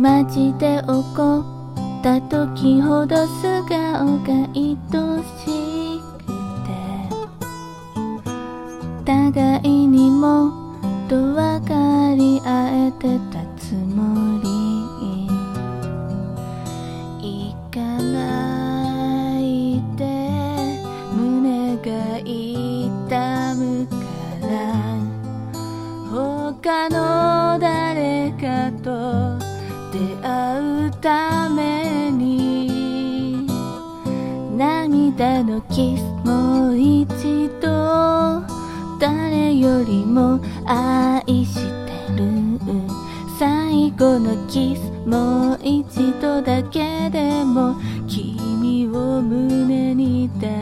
街で起こった時ほど素顔が愛しくて、互いにもっと分かり合えてたつもり。行かないで胸が痛むから他の誰かと出会うために涙のキスもう一度誰よりも愛してる。最後のキスもう一度だけでも君を胸に抱